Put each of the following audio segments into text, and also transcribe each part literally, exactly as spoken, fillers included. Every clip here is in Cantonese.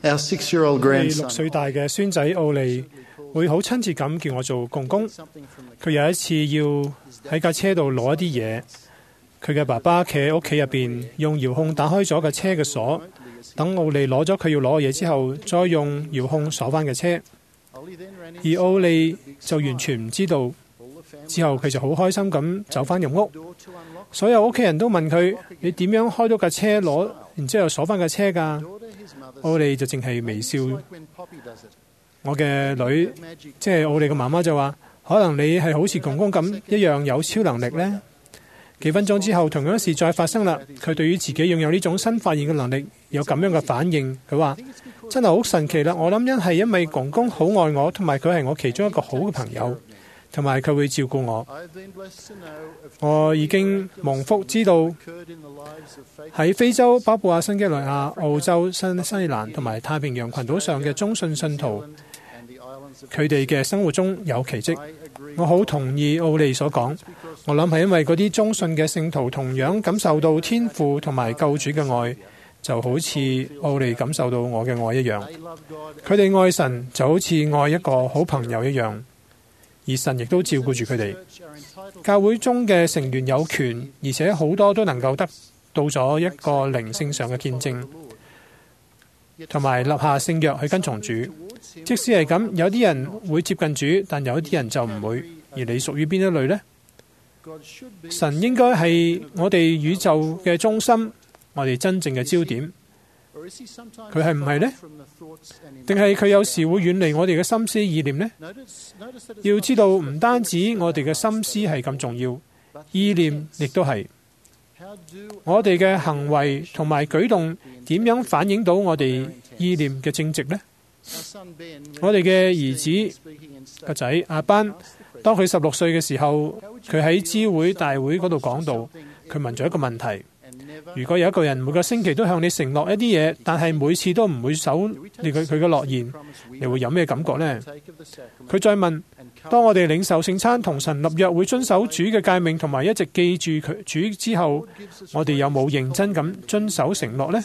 Our six-year-old 我哋 grandson 六歲大嘅孫仔奧利會好親切咁叫我做公公。佢有一次要喺架車度攞一啲嘢，佢嘅爸爸企喺屋企入邊，用遙控打開咗架車嘅鎖，等奧利攞咗佢要攞嘅嘢之後，再用遙控鎖翻嘅車。而奧利就完全唔知道，之後佢就好開心咁走翻入屋。所有屋企人都問佢：你點樣開到架車攞，然之後鎖翻架車㗎？奧利就淨係微笑。我嘅女，即係奧利嘅媽媽就話：可能你係好似公公咁一樣有超能力呢。幾分鐘之後，同樣事再發生啦。佢對於自己擁有呢種新發現嘅能力有咁樣嘅反應。佢話：真係好神奇啦！我諗因係因為公公好愛我，同埋佢係我其中一個好嘅朋友，同埋佢會照顧我。我已經蒙福知道喺非洲、巴布亞新幾內亞、澳洲、新西蘭同埋太平洋群島上嘅中信信徒，佢哋嘅生活中有奇蹟。我好同意奧利所講，我諗係因為嗰啲中信嘅聖徒同樣感受到天父同埋救主嘅愛，就好似奧利感受到我嘅愛一樣。佢哋愛神就好似愛一個好朋友一樣，而神亦都照顧住佢哋。教會中嘅成員有權，而且好多都能夠得到咗一個靈性上嘅見證，同埋立下聖約去跟從主。即使係咁，有啲人會接近主，但有啲人就唔會。而你屬於邊一類呢？神應該係我哋宇宙嘅中心，我哋真正嘅焦點。佢係唔係呢？定係佢有時會遠離我哋嘅心思意念呢？要知道，唔單止我哋嘅心思係咁重要，意念亦都係。我哋嘅行為同埋舉動點樣反映到我哋意念嘅正直呢？我哋嘅兒子個仔阿班，當佢十六歲嘅時候，佢喺知會大會嗰度講道，佢問咗一個問題：如果有一個人每個星期都向你承諾一啲嘢，但係每次都唔會守你佢佢嘅諾言，你會有咩感覺呢？佢再問：當我哋領受聖餐同神立約，會遵守主嘅誡命，同埋一直記住佢主之後，我哋有冇認真咁遵守承諾呢？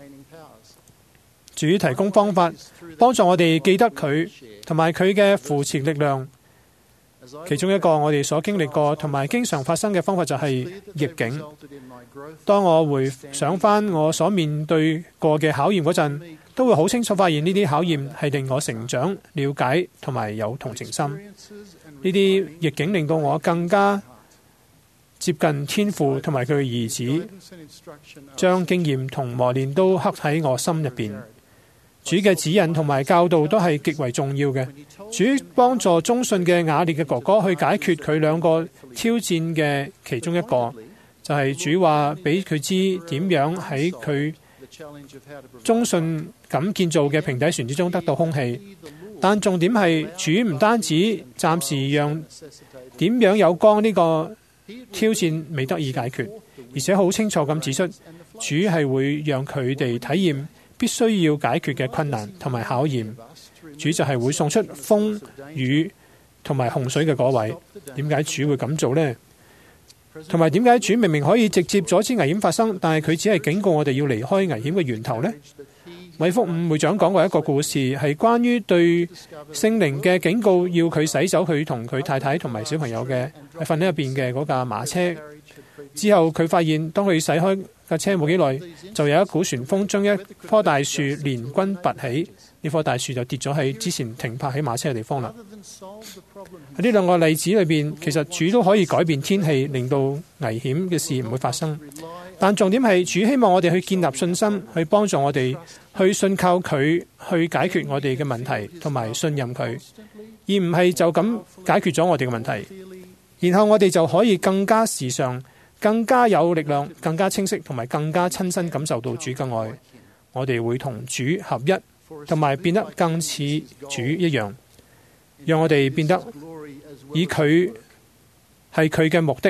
主提供方法，幫助我哋記得佢同埋佢嘅扶持力量。其中一個我哋所經歷過同埋經常發生嘅方法就係逆境。當我回想翻我所面對過嘅考驗嗰陣，都會好清楚發現呢啲考驗係令我成長、了解同埋有同情心。呢啲逆境令到我更加接近天父同埋佢嘅兒子，將經驗同磨練都刻喺我心入邊。主嘅指引同埋教導都係極為重要嘅。主幫助中信嘅雅烈嘅哥哥去解決佢兩個挑戰嘅其中一個，就係、是、主話俾佢知點樣喺佢中信咁建造嘅平底船之中得到空氣。但重點係主唔單止暫時讓點樣有光呢個挑戰未得以解決，而且好清楚咁指出，主係會讓佢哋體驗必須要解決嘅困難同埋考驗。主就係會送出風雨同埋洪水嘅嗰位。點解主會咁做呢？同埋點解主明明可以直接阻止危險發生，但係佢只係警告我哋要離開危險嘅源頭呢？米福五會長講過一個故事，係關於對聖靈嘅警告，要佢洗走佢同佢太太同埋小朋友嘅喺瞓喺入邊嘅嗰架馬車。之後佢發現，當佢洗開架車冇幾耐，就有一股旋風將一棵大樹連根拔起，呢棵大樹就跌咗喺之前停泊喺馬車嘅地方啦。喺呢兩個例子裏邊，其實主都可以改變天氣，令到危險嘅事唔會發生。但重點係主希望我哋去建立信心，去幫助我哋去信靠佢，去解決我哋嘅問題，同埋信任佢，而唔係就咁解決咗我哋嘅問題，然後我哋就可以更加時尚、更加有力量、更加清晰，同埋更加親身感受到主嘅愛。我哋會同主合一，同埋變得更似主一樣，讓我哋變得以佢係佢嘅目的。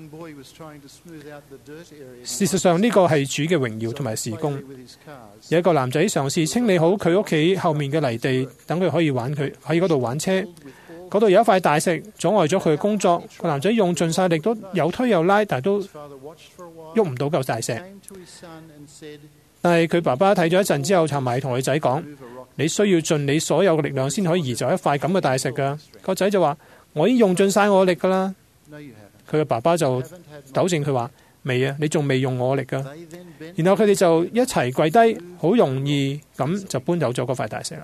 事實上呢個係主嘅榮耀同埋事工。有一個男仔嘗試清理好佢屋企後面嘅泥地，等佢可以玩佢喺嗰度玩車。嗰度有一塊大石阻礙咗佢嘅工作。個男仔用盡晒力都有推有拉，但係都喐唔到嚿大石。 但係佢爸爸睇咗一陣之後，就埋同佢仔講：你需要盡你所有嘅力量先可以移走一塊咁嘅大石㗎。個仔就話：我已經用盡晒我力㗎啦。佢嘅爸爸就糾正佢話：未啊，你仲未用我力㗎。然後佢哋就一齊跪低，好容易咁就搬走咗嗰塊大石啦。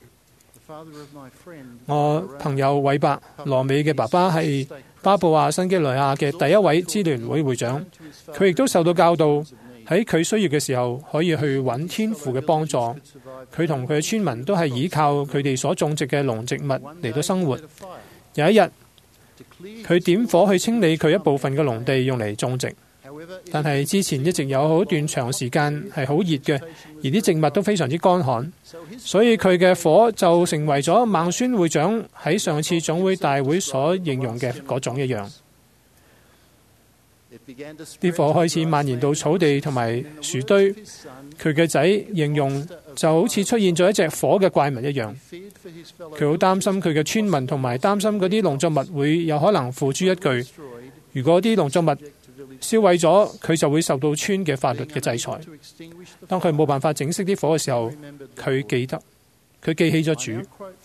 我朋友韋伯羅美嘅爸爸係巴布亞新幾內亞嘅第一位支聯會會長，佢亦都受到教導，喺佢需要嘅時候可以去揾天父嘅幫助。佢同佢嘅村民都係依靠佢哋所種植嘅農植物嚟到生活。有一日，佢點火去清理佢一部分嘅農地用嚟種植，但係之前一直有好段長時間係好熱嘅，而啲植物都非常之乾旱，所以佢嘅火就成為咗孟孫會長喺上次總會大會所形容嘅嗰種一樣。啲火開始蔓延到草地同埋樹堆，佢嘅仔形容就好似出現咗一隻火嘅怪物一樣。佢好擔心佢嘅村民同埋擔心嗰啲農作物會有可能付諸一炬。如果啲農作物燒毀咗，佢就會受到村嘅法律嘅制裁。當佢冇辦法整熄啲火嘅時候，佢記得佢記起咗主。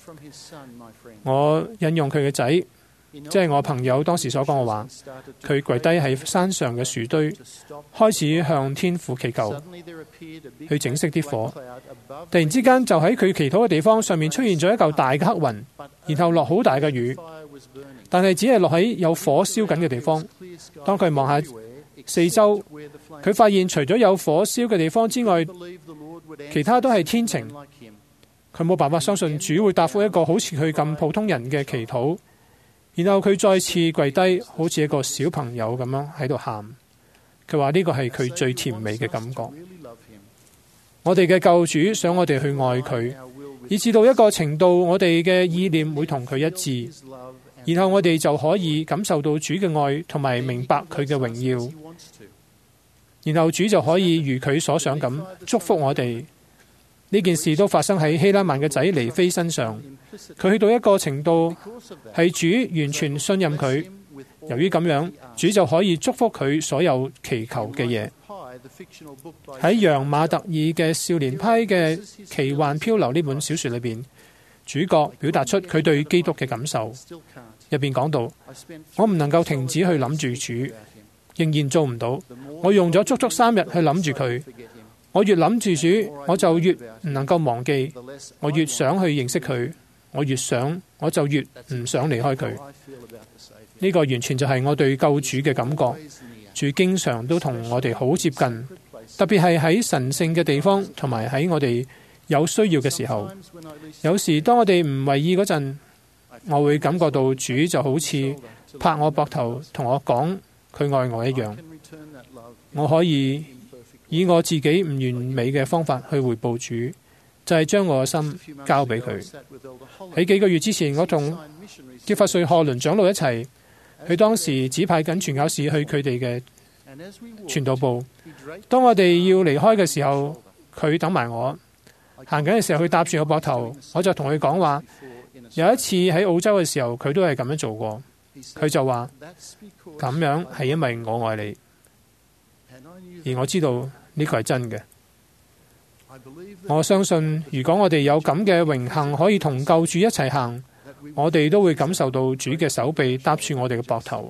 我引用佢嘅仔，即係我朋友當時所講嘅話，佢跪低喺山上嘅樹堆，開始向天父祈求，去整熄啲火。突然之間，就喺佢祈禱嘅地方上面出現咗一嚿大嘅黑雲，然後落好大嘅雨，但係只係落喺有火燒緊嘅地方。當佢望下四周，佢發現除咗有火燒嘅地方之外，其他都係天晴。佢冇辦法相信主會答覆一個好似佢咁普通人嘅祈禱。然後佢再次跪低，好似一個小朋友咁樣喺度喊。佢話呢個係佢最甜美嘅感覺。我哋嘅救主想我哋去愛佢，以至到一個程度，我哋嘅意念會同佢一致，然後我哋就可以感受到主嘅愛，同埋明白佢嘅榮耀。然後主就可以如佢所想咁祝福我哋。呢件事都發生喺希拉曼嘅仔尼菲身上。佢去到一個程度，係主完全信任佢。由於咁樣，主就可以祝福佢所有祈求嘅嘢。喺楊馬特爾嘅少年派嘅奇幻漂流呢本小說裏邊，主角表達出佢對基督嘅感受。入邊講到：我唔能夠停止去諗住主，仍然做唔到。我用咗足足三日去諗住佢。我越諗住主，我就越唔能夠忘記。我越想去認識佢，我越想，我就越唔想離開佢。呢個完全就係我對救主嘅感覺。主經常都同我哋好接近，特別係喺神聖嘅地方，同埋喺我哋有需要嘅時候。有時當我哋唔為意嗰陣，我會感覺到主就好似拍我膊頭，同我講佢愛我一樣。我可以以我自己唔完美嘅方法去回報主，就係將我嘅心交俾佢。喺幾個月之前，我同傑弗瑞·賀倫長老一齊，佢當時指派緊傳教士去佢哋嘅傳道部。當我哋要離開嘅時候，佢等埋我。行緊嘅時候，佢搭住我膊頭，我就同佢講話。有一次喺澳洲嘅時候，佢都係咁樣做過。佢就話：咁樣係因為我愛你。而我知道呢個係真嘅。我相信如果我哋有咁嘅榮幸可以同救主一齊行，我哋都會感受到主嘅手臂搭住我哋嘅膊頭，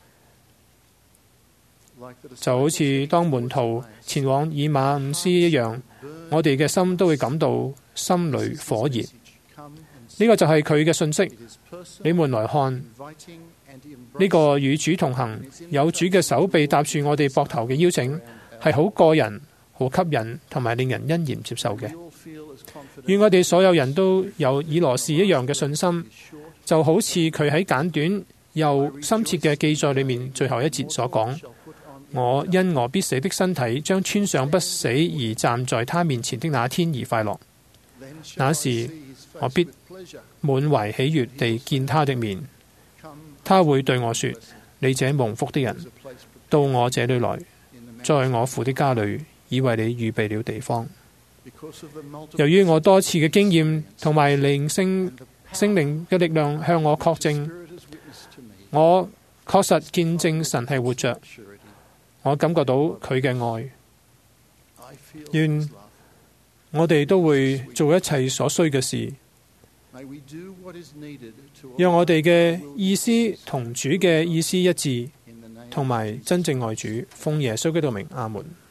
就好似當門徒前往以馬忤斯一樣，我哋嘅心都會感到心裏火熱。呢個就係佢嘅信息。你們來看，呢個與主同行，有主嘅手臂搭住我哋膊頭嘅邀請，係好個人、好吸引同埋令人欣然接受嘅。願我哋所有人都有以羅士一樣嘅信心，就好似佢喺簡短又深切嘅記載裏面最後一節所講：我因我必死的身體將穿上不死而站在他面前的那天而快樂。那時我必滿懷喜悅地見他的面，他會對我說：你這蒙福的人，到我這裏來，在我父的家裏已為你預備了地方。由於我多次嘅經驗同埋靈性聖靈嘅力量向我確證，我確實見證神係活着，我感覺到佢嘅愛。 願我哋都會做一切所需嘅事，讓我哋嘅意思同主嘅意思一致，同埋真正愛主。奉耶穌基督名，阿門。